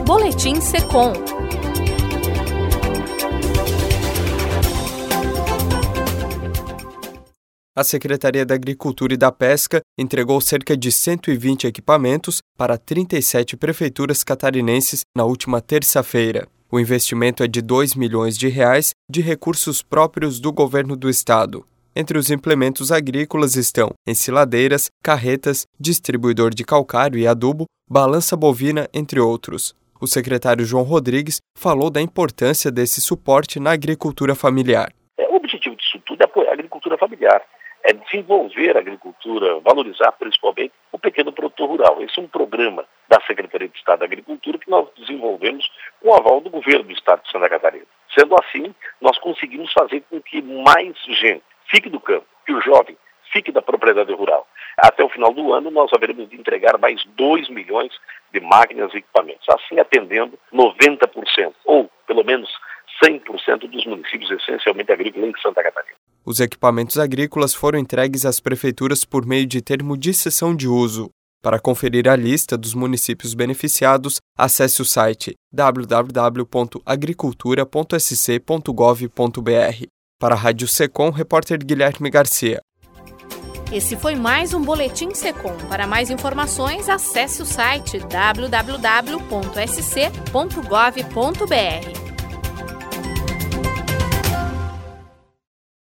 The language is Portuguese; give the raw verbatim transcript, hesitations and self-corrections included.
Boletim Secom. A Secretaria da Agricultura e da Pesca entregou cerca de cento e vinte equipamentos para trinta e sete prefeituras catarinenses na última terça-feira. O investimento é de dois milhões de reais de recursos próprios do governo do estado. Entre os implementos agrícolas estão ensiladeiras, carretas, distribuidor de calcário e adubo, balança bovina, entre outros. O secretário João Rodrigues falou da importância desse suporte na agricultura familiar. O objetivo disso tudo é apoiar a agricultura familiar. É desenvolver a agricultura, valorizar principalmente o pequeno produtor rural. Esse é um programa da Secretaria de Estado da Agricultura que nós desenvolvemos com o aval do governo do Estado de Santa Catarina. Sendo assim, nós conseguimos fazer com que mais gente fique do campo, que o jovem fique da propriedade rural. Até o final do ano, nós haveremos de entregar mais dois milhões de máquinas e equipamentos, assim atendendo noventa por cento, ou pelo menos cem por cento dos municípios essencialmente agrícolas em Santa Catarina. Os equipamentos agrícolas foram entregues às prefeituras por meio de termo de cessão de uso. Para conferir a lista dos municípios beneficiados, acesse o site w w w ponto agricultura ponto s c ponto gov ponto b r. Para a Rádio Secom, repórter Guilherme Garcia. Esse foi mais um Boletim Secom. Para mais informações, acesse o site w w w ponto s c ponto gov ponto b r.